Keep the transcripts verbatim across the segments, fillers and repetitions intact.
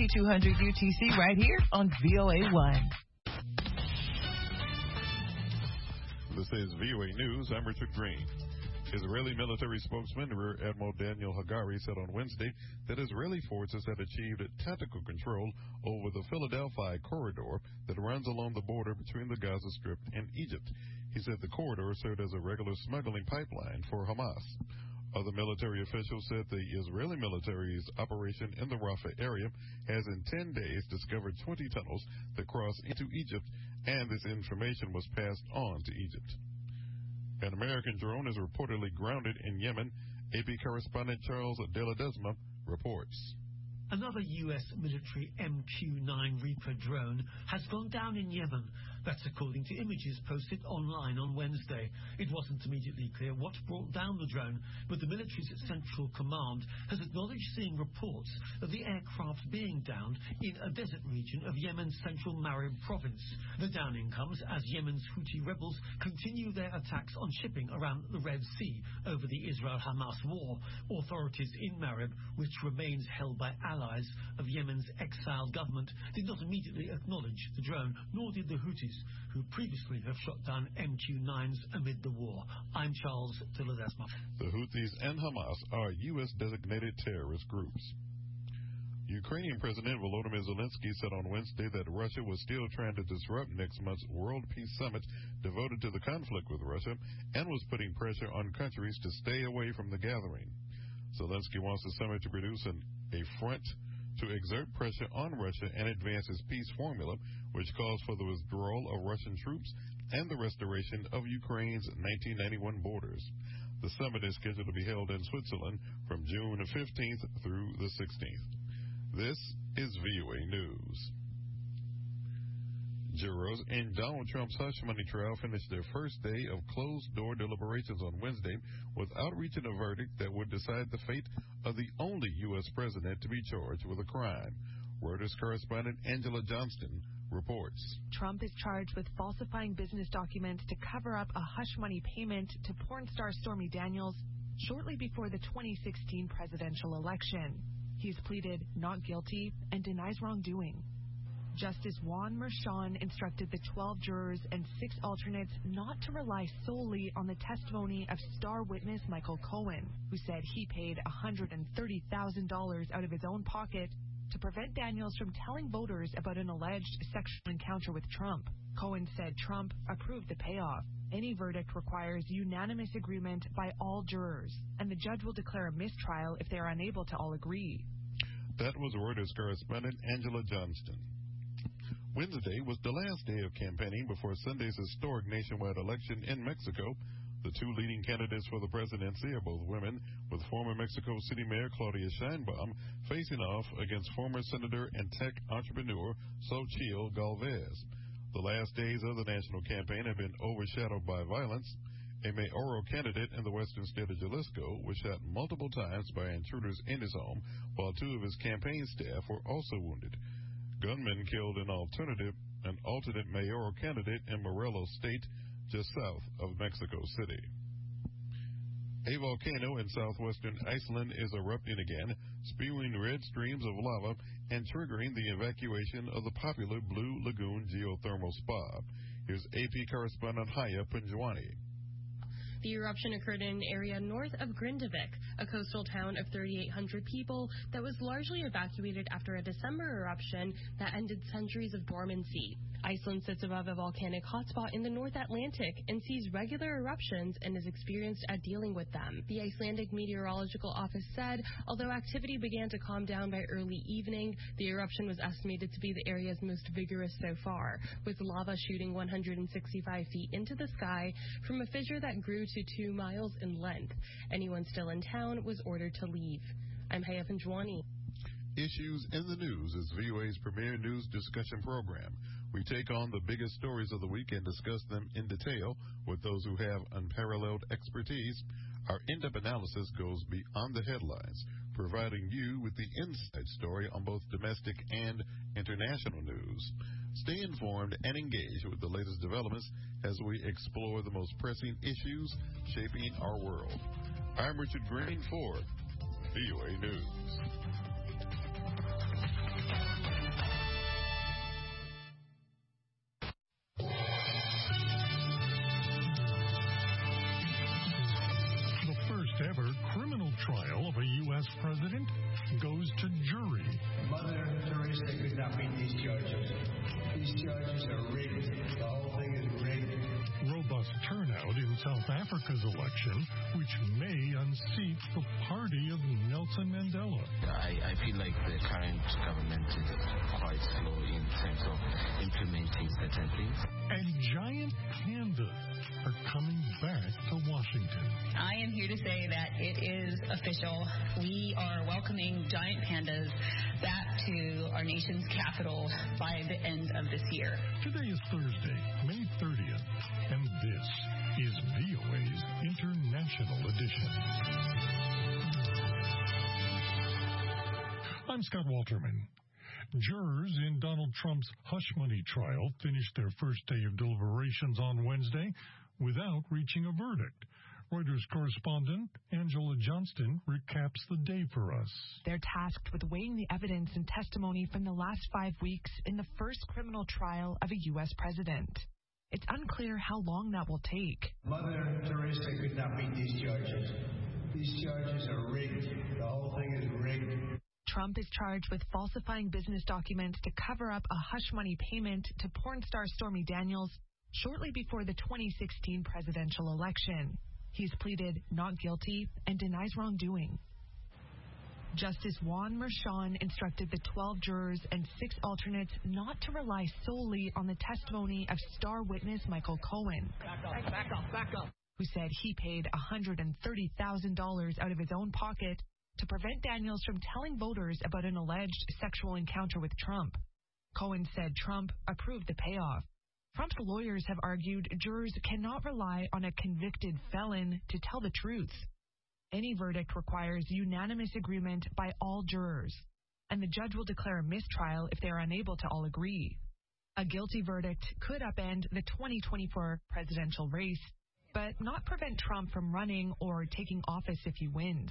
ninety-two hundred U T C right here on V O A one. This is V O A News. I'm Richard Green. Israeli military spokesman Rear Admiral Daniel Hagari said on Wednesday that Israeli forces had achieved tactical control over the Philadelphia corridor that runs along the border between the Gaza Strip and Egypt. He said the corridor served as a regular smuggling pipeline for Hamas. Other military officials said the Israeli military's operation in the Rafah area has in ten days discovered twenty tunnels that cross into Egypt, and this information was passed on to Egypt. An American drone is reportedly grounded in Yemen. A P correspondent Charles De La Desma reports. Another U S military M Q nine Reaper drone has gone down in Yemen. That's according to images posted online on Wednesday. It wasn't immediately clear what brought down the drone, but the military's Central Command has acknowledged seeing reports of the aircraft being downed in a desert region of Yemen's central Marib province. The downing comes as Yemen's Houthi rebels continue their attacks on shipping around the Red Sea over the Israel-Hamas war. Authorities in Marib, which remains held by allies of Yemen's exiled government, did not immediately acknowledge the drone, nor did the Houthis, who previously have shot down M Q nines amid the war. I'm Charles De La Desma. The Houthis and Hamas are U S designated terrorist groups. Ukrainian President Volodymyr Zelensky said on Wednesday that Russia was still trying to disrupt next month's World Peace Summit devoted to the conflict with Russia and was putting pressure on countries to stay away from the gathering. Zelensky wants the summit to produce an, a front to exert pressure on Russia and advance its peace formula, which calls for the withdrawal of Russian troops and the restoration of Ukraine's nineteen ninety-one borders. The summit is scheduled to be held in Switzerland from June fifteenth through the sixteenth. This is V O A News. Jurors in Donald Trump's hush money trial finished their first day of closed-door deliberations on Wednesday without reaching a verdict that would decide the fate of the only U S president to be charged with a crime. Reuters correspondent Angela Johnston reports. Trump is charged with falsifying business documents to cover up a hush money payment to porn star Stormy Daniels shortly before the twenty sixteen presidential election. He's pleaded not guilty and denies wrongdoing. Justice Juan Merchan instructed the twelve jurors and six alternates not to rely solely on the testimony of star witness Michael Cohen, who said he paid one hundred thirty thousand dollars out of his own pocket to prevent Daniels from telling voters about an alleged sexual encounter with Trump. Cohen said Trump approved the payoff. Any verdict requires unanimous agreement by all jurors, and the judge will declare a mistrial if they are unable to all agree. That was Reuters correspondent Angela Johnston. Wednesday was the last day of campaigning before Sunday's historic nationwide election in Mexico. The two leading candidates for the presidency are both women, with former Mexico City Mayor Claudia Sheinbaum facing off against former Senator and tech entrepreneur Xochitl Galvez. The last days of the national campaign have been overshadowed by violence. A mayoral candidate in the western state of Jalisco was shot multiple times by intruders in his home, while two of his campaign staff were also wounded. Gunmen killed an alternative, an alternate mayoral candidate in Morelos State, just south of Mexico City. A volcano in southwestern Iceland is erupting again, spewing red streams of lava and triggering the evacuation of the popular Blue Lagoon geothermal spa. Here's A P correspondent Haya Punjwani. The eruption occurred in an area north of Grindavik, a coastal town of thirty-eight hundred people that was largely evacuated after a December eruption that ended centuries of dormancy. Iceland sits above a volcanic hotspot in the North Atlantic and sees regular eruptions and is experienced at dealing with them. The Icelandic Meteorological Office said, although activity began to calm down by early evening, the eruption was estimated to be the area's most vigorous so far, with lava shooting one hundred sixty-five feet into the sky from a fissure that grew to two miles in length. Anyone still in town was ordered to leave. I'm Haya Punjwani. Issues in the News is V O A's premier news discussion program. We take on the biggest stories of the week and discuss them in detail with those who have unparalleled expertise. Our in-depth analysis goes beyond the headlines, providing you with the inside story on both domestic and international news. Stay informed and engaged with the latest developments as we explore the most pressing issues shaping our world. I'm Richard Green for V O A News. S president goes to jury. Mother Teresa could not beat these charges. These charges are rigged. The whole thing is rigged. Robust turnout in South Africa's election, which may unseat the party of Nelson Mandela. I, I feel like the current government is quite slow in terms of implementing certain things. And giant pandas are coming back to Washington. I am here to say that it is official. We are welcoming giant pandas back to our nation's capital by the end of this year. Today is Thursday, May thirtieth, and this is V O A's International Edition. I'm Scott Walterman. Jurors in Donald Trump's hush money trial finished their first day of deliberations on Wednesday without reaching a verdict. Reuters correspondent Angela Johnston recaps the day for us. They're tasked with weighing the evidence and testimony from the last five weeks in the first criminal trial of a U S president. It's unclear how long that will take. Mother Teresa could not beat these charges. These charges are rigged. The whole thing is rigged. Trump is charged with falsifying business documents to cover up a hush money payment to porn star Stormy Daniels shortly before the twenty sixteen presidential election. He's pleaded not guilty and denies wrongdoing. Justice Juan Merchan instructed the twelve jurors and six alternates not to rely solely on the testimony of star witness Michael Cohen, Back up, back up, back up. who said he paid one hundred thirty thousand dollars out of his own pocket to prevent Daniels from telling voters about an alleged sexual encounter with Trump. Cohen said Trump approved the payoff. Trump's lawyers have argued jurors cannot rely on a convicted felon to tell the truth. Any verdict requires unanimous agreement by all jurors, and the judge will declare a mistrial if they are unable to all agree. A guilty verdict could upend the twenty twenty-four presidential race, but not prevent Trump from running or taking office if he wins.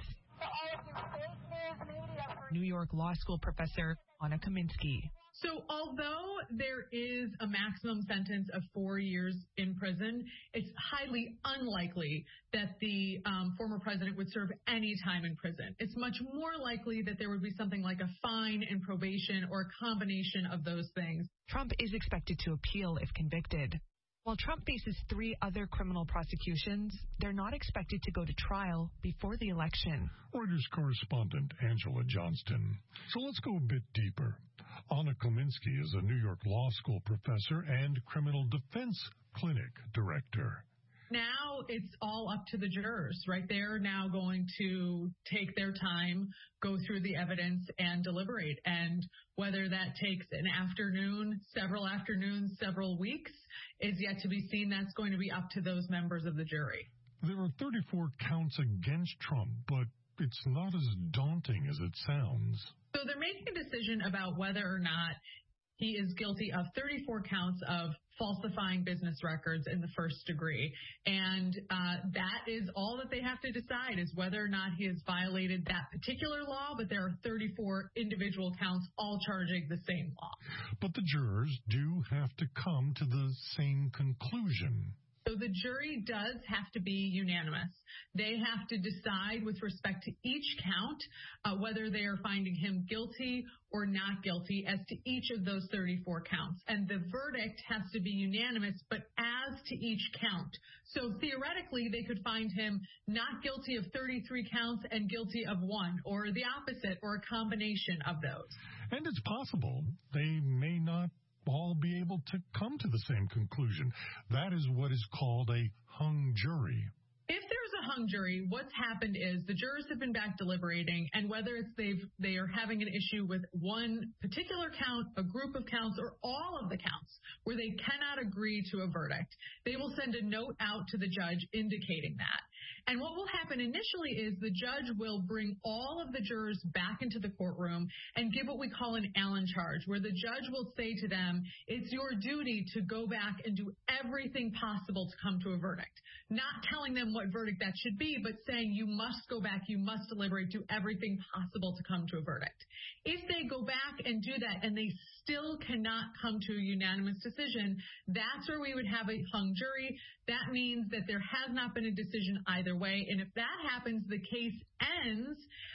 New York Law School professor Anna Kaminsky. So although there is a maximum sentence of four years in prison, it's highly unlikely that the um, former president would serve any time in prison. It's much more likely that there would be something like a fine and probation or a combination of those things. Trump is expected to appeal if convicted. While Trump faces three other criminal prosecutions, they're not expected to go to trial before the election. Reuters correspondent Angela Johnston. So let's go a bit deeper. Anna Kaminsky is a New York Law School professor and criminal defense clinic director. Now it's all up to the jurors, right? They're now going to take their time, go through the evidence, and deliberate. And whether that takes an afternoon, several afternoons, several weeks, is yet to be seen. That's going to be up to those members of the jury. There are thirty-four counts against Trump, but it's not as daunting as it sounds. So they're making a decision about whether or not he is guilty of thirty-four counts of falsifying business records in the first degree. And uh, that is all that they have to decide, is whether or not he has violated that particular law. But there are thirty-four individual counts all charging the same law. But the jurors do have to come to the same conclusion. So the jury does have to be unanimous. They have to decide with respect to each count uh, whether they are finding him guilty or not guilty as to each of those thirty-four counts. And the verdict has to be unanimous, but as to each count. So theoretically, they could find him not guilty of thirty-three counts and guilty of one, or the opposite, or a combination of those. And it's possible they may not all be able to come to the same conclusion. That is what is called a hung jury. If there's a hung jury, what's happened is the jurors have been back deliberating, and whether it's they've they are having an issue with one particular count, a group of counts, or all of the counts where they cannot agree to a verdict, they will send a note out to the judge indicating that. And what will happen initially is the judge will bring all of the jurors back into the courtroom and give what we call an Allen charge, where the judge will say to them, it's your duty to go back and do everything possible to come to a verdict. Not telling them what verdict that should be, but saying you must go back, you must deliberate, do everything possible to come to a verdict. If they go back and do that and they still cannot come to a unanimous decision, that's where we would have a hung jury. That means that there has not been a decision either way. And if that happens, the case ends.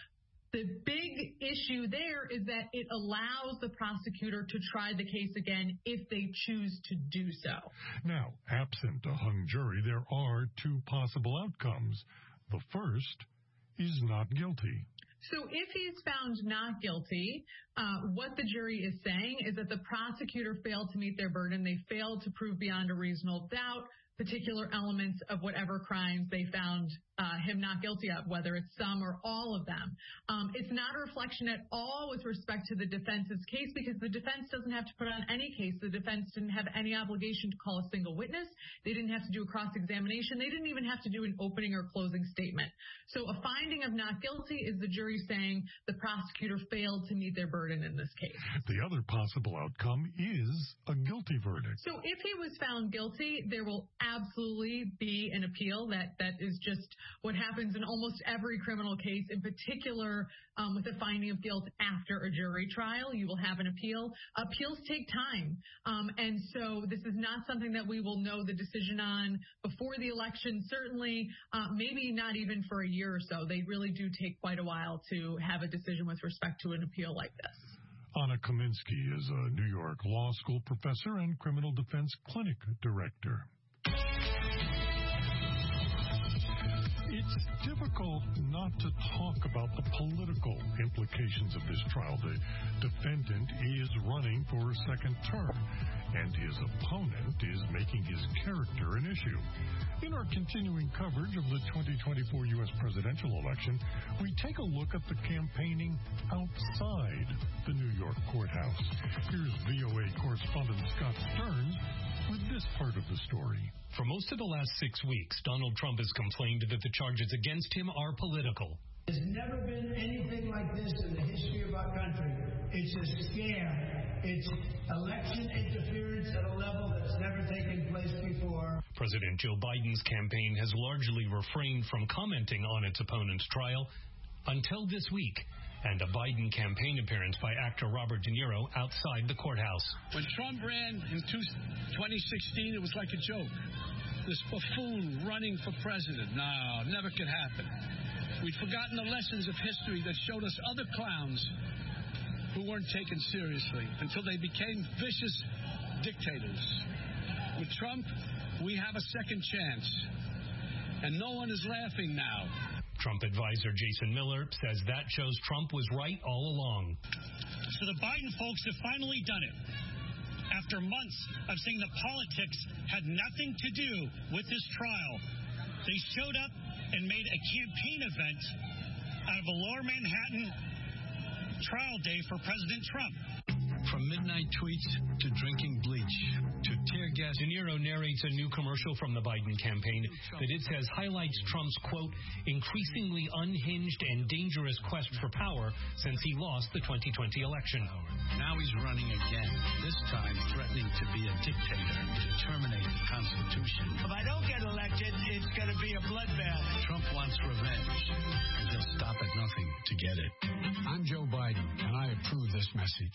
The big issue there is that it allows the prosecutor to try the case again if they choose to do so. Now, absent a hung jury, there are two possible outcomes. The first is not guilty. So if he's found not guilty, uh, what the jury is saying is that the prosecutor failed to meet their burden. They failed to prove beyond a reasonable doubt particular elements of whatever crimes they found uh, him not guilty of, whether it's some or all of them. Um, it's not a reflection at all with respect to the defense's case, because the defense doesn't have to put on any case. The defense didn't have any obligation to call a single witness. They didn't have to do a cross-examination. They didn't even have to do an opening or closing statement. So a finding of not guilty is the jury saying the prosecutor failed to meet their burden in this case. The other possible outcome is a guilty verdict. So if he was found guilty, there will absolutely be an appeal. That that is just what happens in almost every criminal case, in particular um, with a finding of guilt after a jury trial. You will have an appeal. Appeals take time. Um, and so this is not something that we will know the decision on before the election, certainly, uh, maybe not even for a year or so. They really do take quite a while to have a decision with respect to an appeal like this. Anna Kaminsky is a New York Law School professor and criminal defense clinic director. It's difficult not to talk about the political implications of this trial. The defendant is running for a second term, and his opponent is making his character an issue. In our continuing coverage of the twenty twenty-four U S presidential election, we take a look at the campaigning outside the New York courthouse. Here's V O A correspondent Scott Stearns with this part of the story. For most of the last six weeks, Donald Trump has complained that the charges against him are political. There's never been anything like this in the history of our country. It's a scam. It's election interference at a level that's never taken place before. President Joe Biden's campaign has largely refrained from commenting on its opponent's trial until this week, and a Biden campaign appearance by actor Robert De Niro outside the courthouse. When Trump ran in twenty sixteen, it was like a joke. This buffoon running for president. No, never could happen. We'd forgotten the lessons of history that showed us other clowns who weren't taken seriously until they became vicious dictators. With Trump, we have a second chance, and no one is laughing now. Trump advisor Jason Miller says that shows Trump was right all along. So the Biden folks have finally done it. After months of saying the politics had nothing to do with this trial, they showed up and made a campaign event out of a Lower Manhattan trial day for President Trump. From midnight tweets to drinking bleach to tear gas. De Niro narrates a new commercial from the Biden campaign that it says highlights Trump's, quote, increasingly unhinged and dangerous quest for power since he lost the twenty twenty election. Now he's running again, this time threatening to be a dictator, to terminate the Constitution. If I don't get elected, it's going to be a bloodbath. Trump wants revenge, and he'll stop at nothing to get it. I'm Joe Biden, and I approve this message.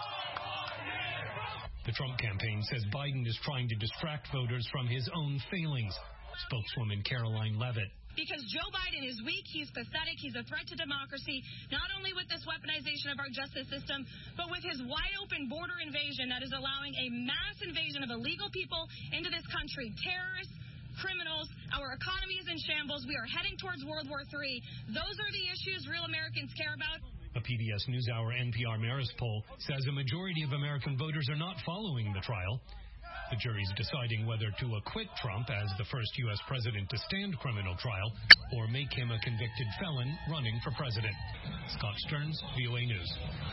The Trump campaign says Biden is trying to distract voters from his own failings. Spokeswoman Caroline Levitt. Because Joe Biden is weak, he's pathetic, he's a threat to democracy, not only with this weaponization of our justice system, but with his wide-open border invasion that is allowing a mass invasion of illegal people into this country. Terrorists, criminals, our economy is in shambles, we are heading towards World War Three. Those are the issues real Americans care about. A P B S NewsHour N P R Marist poll says a majority of American voters are not following the trial. The jury's deciding whether to acquit Trump as the first U S president to stand criminal trial or make him a convicted felon running for president. Scott Stearns, V O A News.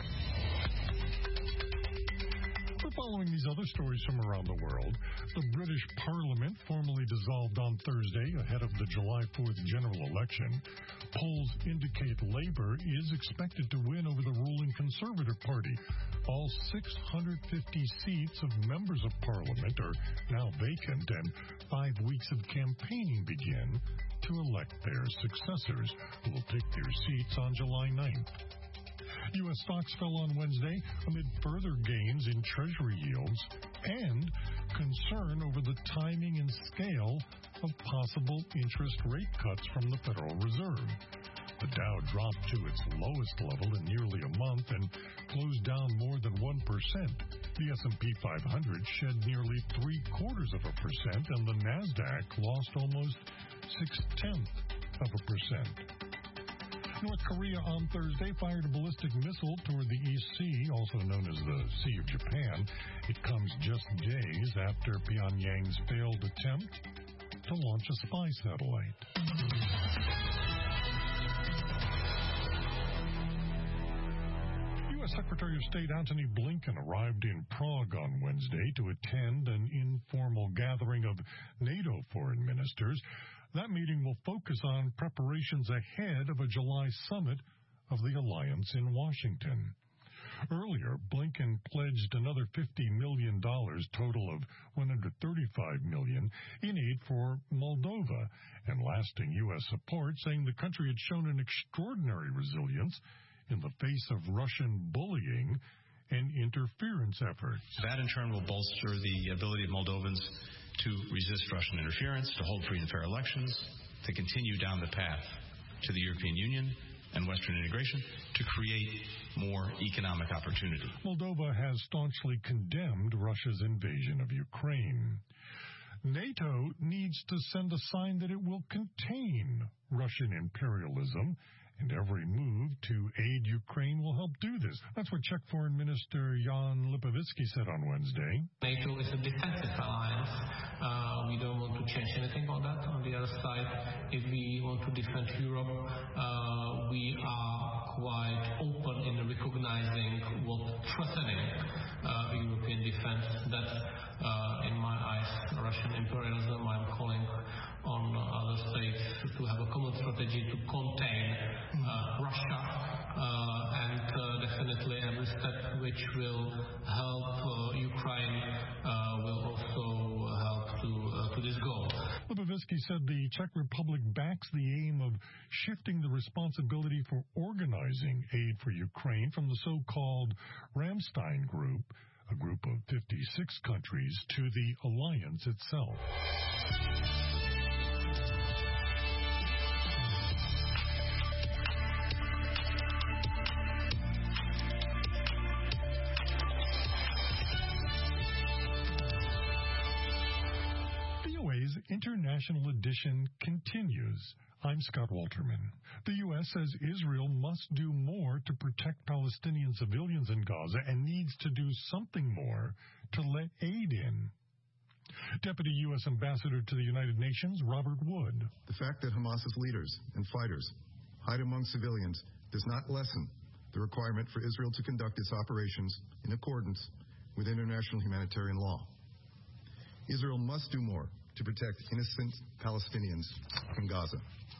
We're following these other stories from around the world. The British Parliament formally dissolved on Thursday ahead of the July fourth general election. Polls indicate Labour is expected to win over the ruling Conservative Party. All six hundred fifty seats of members of Parliament are now vacant, and five weeks of campaigning begin to elect their successors, who will take their seats on July ninth. U S stocks fell on Wednesday amid further gains in Treasury yields and concern over the timing and scale of possible interest rate cuts from the Federal Reserve. The Dow dropped to its lowest level in nearly a month and closed down more than one percent. The S and P five hundred shed nearly three-quarters of a percent, and the NASDAQ lost almost six-tenths of a percent. North Korea on Thursday fired a ballistic missile toward the East Sea, also known as the Sea of Japan. It comes just days after Pyongyang's failed attempt to launch a spy satellite. U S Secretary of State Antony Blinken arrived in Prague on Wednesday to attend an informal gathering of NATO foreign ministers. That meeting will focus on preparations ahead of a July summit of the alliance in Washington. Earlier, Blinken pledged another fifty million dollars, total of one hundred thirty-five million dollars, in aid for Moldova and lasting U S support, saying the country had shown an extraordinary resilience in the face of Russian bullying and interference efforts. That, in turn, will bolster the ability of Moldovans to resist Russian interference, to hold free and fair elections, to continue down the path to the European Union and Western integration, to create more economic opportunity. Moldova has staunchly condemned Russia's invasion of Ukraine. NATO needs to send a sign that it will contain Russian imperialism, and every move to aid Ukraine will help do this. That's what Czech Foreign Minister Jan Lipovitsky said on Wednesday. NATO is a defensive alliance. Uh, we don't want to change anything on that. On the other side, if we want to defend Europe, uh, we are quite open in recognizing what threatening uh, European defense. That's, uh, in my eyes, Russian imperialism. I'm calling on other states to have a common strategy to contain uh, Russia, uh, and uh, definitely every step which will help uh, Ukraine uh, will also help to uh, to this goal. Lipovitsky said the Czech Republic backs the aim of shifting the responsibility for organizing aid for Ukraine from the so-called Ramstein Group, a group of fifty-six countries, to the alliance itself. International edition continues. I'm Scott Walterman. The U S says Israel must do more to protect Palestinian civilians in Gaza and needs to do something more to let aid in. Deputy U S Ambassador to the United Nations, Robert Wood. The fact that Hamas's leaders and fighters hide among civilians does not lessen the requirement for Israel to conduct its operations in accordance with international humanitarian law. Israel must do more to protect innocent Palestinians in Gaza.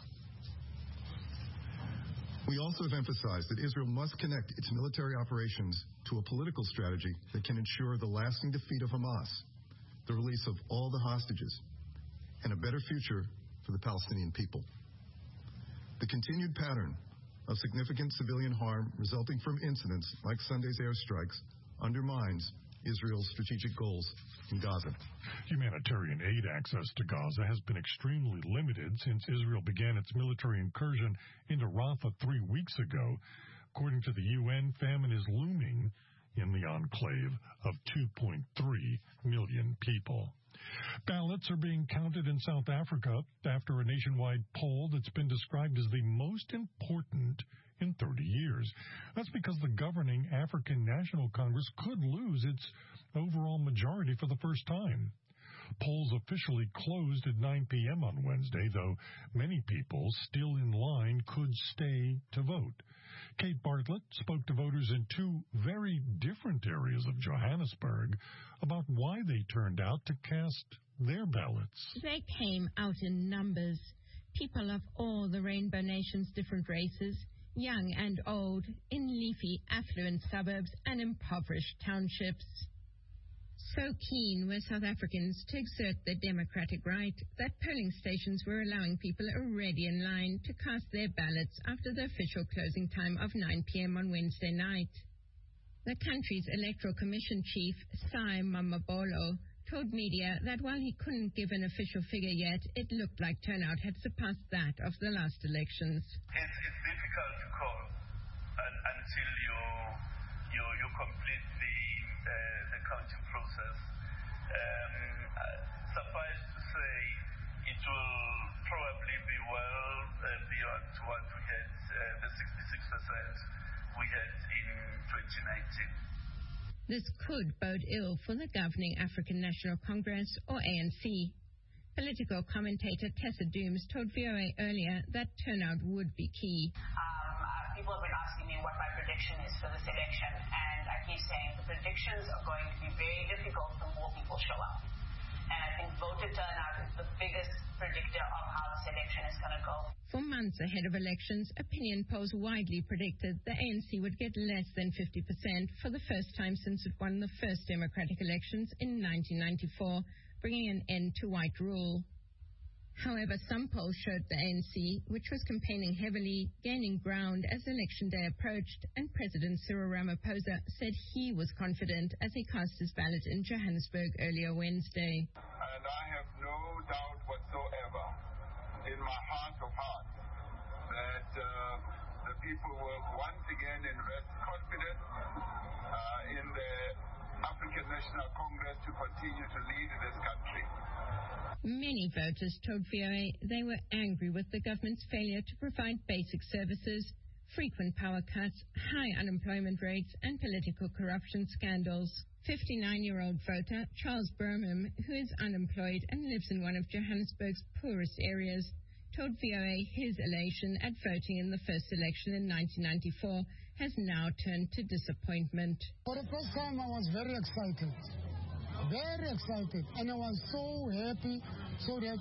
We also have emphasized that Israel must connect its military operations to a political strategy that can ensure the lasting defeat of Hamas, the release of all the hostages, and a better future for the Palestinian people. The continued pattern of significant civilian harm resulting from incidents like Sunday's airstrikes undermines Israel's strategic goals in Gaza. Humanitarian aid access to Gaza has been extremely limited since Israel began its military incursion into Rafah three weeks ago. According to the U N, famine is looming in the enclave of two point three million people. Ballots are being counted in South Africa after a nationwide poll that's been described as the most important in thirty years. That's because the governing African National Congress could lose its overall majority for the first time. Polls officially closed at nine p.m. on Wednesday, though many people still in line could stay to vote. Kate Bartlett spoke to voters in two very different areas of Johannesburg about why they turned out to cast their ballots. They came out in numbers. People of all the Rainbow Nation's different races, young and old, in leafy, affluent suburbs and impoverished townships. So keen were South Africans to exert their democratic right that polling stations were allowing people already in line to cast their ballots after the official closing time of nine p.m. on Wednesday night. The country's Electoral Commission chief, Sai Mamabolo, told media that while he couldn't give an official figure yet, it looked like turnout had surpassed that of the last elections. As is difficult to call and, until you, you you complete the uh, the counting process. Um, uh, suffice to say, it will probably be well uh, beyond what we had, uh, the sixty-six percent we had in twenty nineteen. This could bode ill for the governing African National Congress, or A N C. Political commentator Tessa Dooms told V O A earlier that turnout would be key. Um, uh, people have been asking me what my prediction is for this election, and I keep saying the predictions are going to be very difficult the more people show up. And I think voter turnout is the biggest predictor of how this election is going to go. For months ahead of elections, opinion polls widely predicted the A N C would get less than fifty percent for the first time since it won the first democratic elections in nineteen ninety-four, bringing an end to white rule. However, some polls showed the A N C, which was campaigning heavily, gaining ground as election day approached, and President Cyril Ramaphosa said he was confident as he cast his ballot in Johannesburg earlier Wednesday. And I have no doubt whatsoever in my heart of hearts that uh, the people will once again invest confidence uh, in the African National Congress to continue to lead this country. Many voters told V O A they were angry with the government's failure to provide basic services, frequent power cuts, high unemployment rates, and political corruption scandals. fifty-nine-year-old voter Charles Burham, who is unemployed and lives in one of Johannesburg's poorest areas, told V O A his elation at voting in the first election in nineteen ninety-four has now turned to disappointment. For the first time, I was very excited. Very excited. And I was so happy so that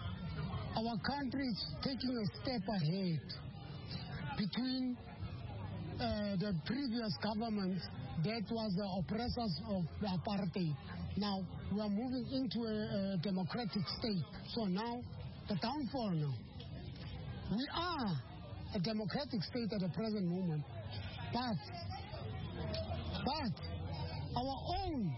our country is taking a step ahead between uh, the previous government that was the oppressors of the apartheid. Now, we are moving into a, a democratic state. So now, the downfall now. We are a democratic state at the present moment. But, but, our own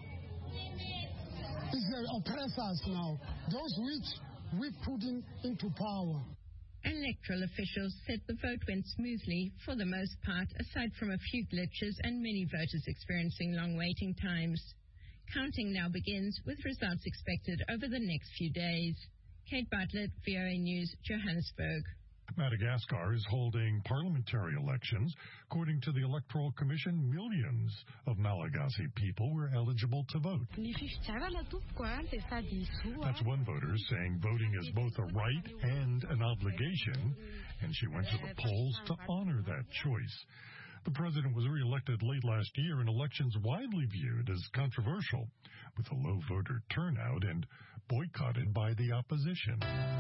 is the oppressors now, those which we put in, into power. Electoral officials said the vote went smoothly for the most part, aside from a few glitches and many voters experiencing long waiting times. Counting now begins, with results expected over the next few days. Kate Bartlett, V O A News, Johannesburg. Madagascar is holding parliamentary elections. According to the Electoral Commission, millions of Malagasy people were eligible to vote. That's one voter saying voting is both a right and an obligation, and she went to the polls to honor that choice. The president was re-elected late last year in elections widely viewed as controversial, with a low voter turnout and boycotted by the opposition.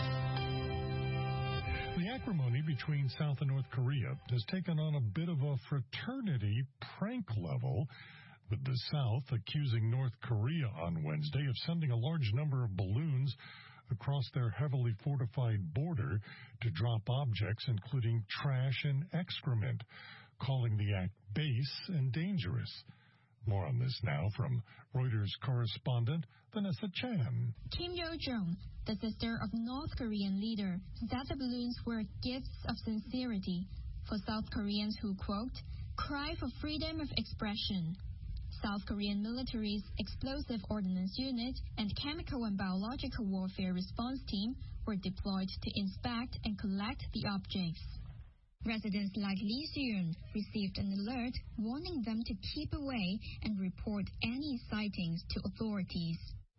The acrimony between South and North Korea has taken on a bit of a fraternity prank level, with the South accusing North Korea on Wednesday of sending a large number of balloons across their heavily fortified border to drop objects, including trash and excrement, calling the act base and dangerous. More on this now from Reuters correspondent Vanessa Chan. Kim Yo-jong, the sister of North Korean leader, said the balloons were gifts of sincerity for South Koreans who, quote, cry for freedom of expression. South Korean military's Explosive Ordnance Unit and Chemical and Biological Warfare Response Team were deployed to inspect and collect the objects. Residents like Lee Seung received an alert warning them to keep away and report any sightings to authorities.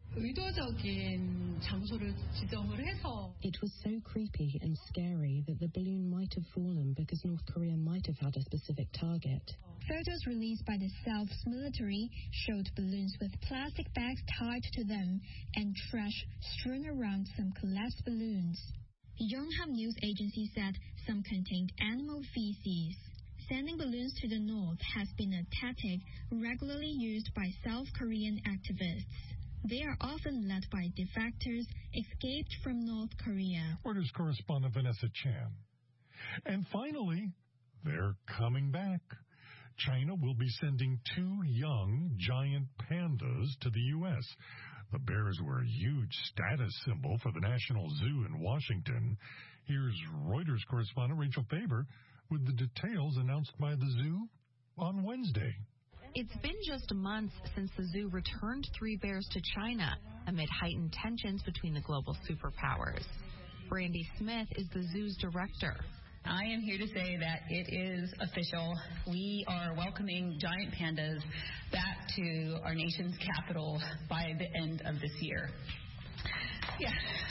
It was so creepy and scary that the balloon might have fallen because North Korea might have had a specific target. Photos released by the South's military showed balloons with plastic bags tied to them and trash strewn around some collapsed balloons. Yonhap News Agency said some contained animal feces. Sending balloons to the north has been a tactic regularly used by South Korean activists. They are often led by defectors escaped from North Korea. Reuters correspondent Vanessa Chan. And finally, they're coming back. China will be sending two young giant pandas to the U S The bears were a huge status symbol for the National Zoo in Washington. Here's Reuters correspondent Rachel Faber with the details announced by the zoo on Wednesday. It's been just months since the zoo returned three bears to China amid heightened tensions between the global superpowers. Brandy Smith is the zoo's director. I am here to say that it is official. We are welcoming giant pandas back to our nation's capital by the end of this year. Yeah.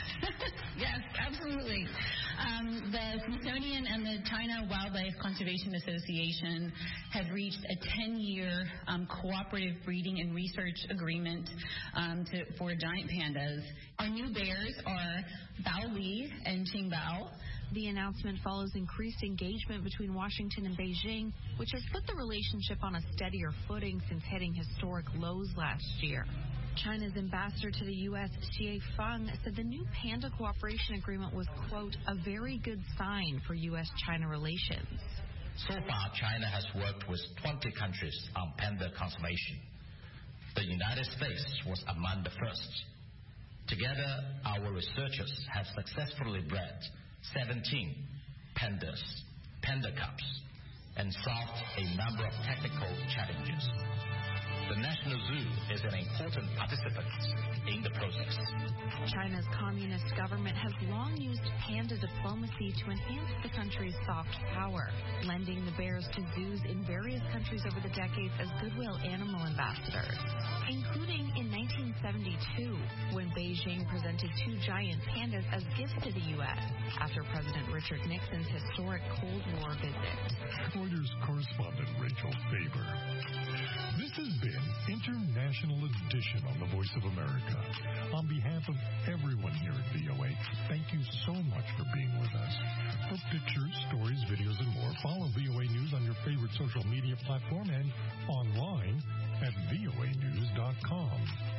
Yes, absolutely. Um, the Smithsonian and the China Wildlife Conservation Association have reached a ten-year um, cooperative breeding and research agreement um, to, for giant pandas. Our new bears are Bao Li and Qingbao. The announcement follows increased engagement between Washington and Beijing, which has put the relationship on a steadier footing since hitting historic lows last year. China's ambassador to the U S, Xie Feng, said the new panda cooperation agreement was, quote, a very good sign for U S China relations. So far, China has worked with twenty countries on panda conservation. The United States was among the first. Together, our researchers have successfully bred seventeen pandas, panda cubs, and solved a number of technical challenges. The National Zoo is an important participant in the process. China's communist government has long used panda diplomacy to enhance the country's soft power, lending the bears to zoos in various countries over the decades as goodwill animal ambassadors, including in nineteen seventy-two, when Beijing presented two giant pandas as gifts to the U S after President Richard Nixon's historic Cold War visit. Reuters correspondent Rachel Faber. This has been International Edition on the Voice of America. On behalf of everyone here at V O A, thank you so much for being with us. For pictures, stories, videos, and more, follow V O A News on your favorite social media platform and online at V O A news dot com.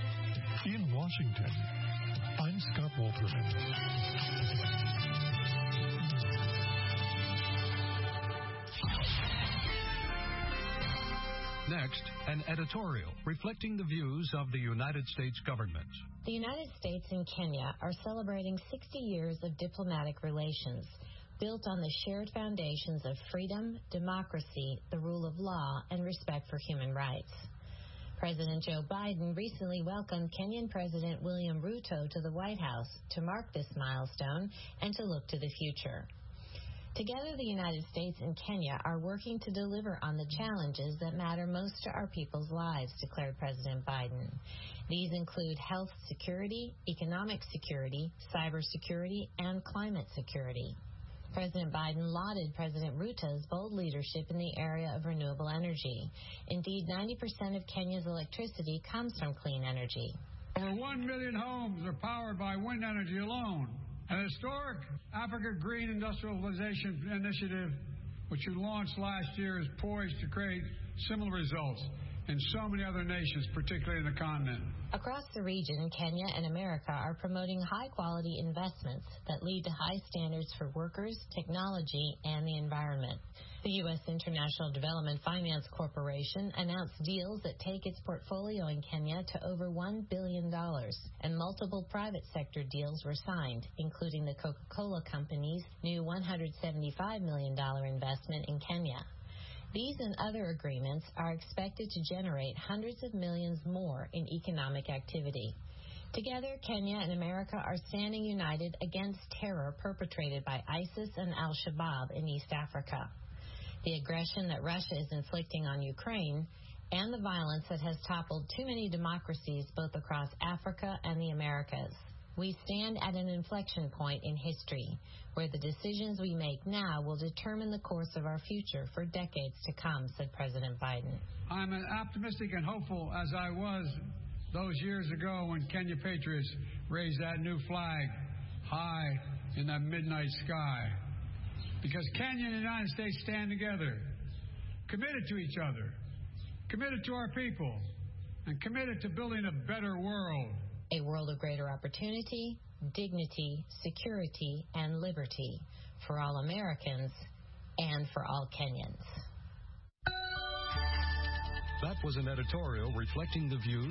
In Washington, I'm Scott Walterman. Next, an editorial reflecting the views of the United States government. The United States and Kenya are celebrating sixty years of diplomatic relations, built on the shared foundations of freedom, democracy, the rule of law, and respect for human rights. President Joe Biden recently welcomed Kenyan President William Ruto to the White House to mark this milestone and to look to the future. Together, the United States and Kenya are working to deliver on the challenges that matter most to our people's lives, declared President Biden. These include health security, economic security, cybersecurity, and climate security. President Biden lauded President Ruto's bold leadership in the area of renewable energy. Indeed, ninety percent of Kenya's electricity comes from clean energy. Over one million homes are powered by wind energy alone. An historic Africa Green Industrialization Initiative, which we launched last year, is poised to create similar results in so many other nations, particularly in the continent. Across the region, Kenya and America are promoting high-quality investments that lead to high standards for workers, technology, and the environment. The U S International Development Finance Corporation announced deals that take its portfolio in Kenya to over one billion dollars, and multiple private sector deals were signed, including the Coca-Cola Company's new one hundred seventy-five million dollars investment in Kenya. These and other agreements are expected to generate hundreds of millions more in economic activity. Together, Kenya and America are standing united against terror perpetrated by ISIS and al-Shabaab in East Africa, the aggression that Russia is inflicting on Ukraine, and the violence that has toppled too many democracies both across Africa and the Americas. We stand at an inflection point in history, where the decisions we make now will determine the course of our future for decades to come, said President Biden. I'm as optimistic and hopeful as I was those years ago when Kenya Patriots raised that new flag high in that midnight sky. Because Kenya and the United States stand together, committed to each other, committed to our people, and committed to building a better world. A world of greater opportunity, dignity, security, and liberty for all Americans and for all Kenyans. That was an editorial reflecting the views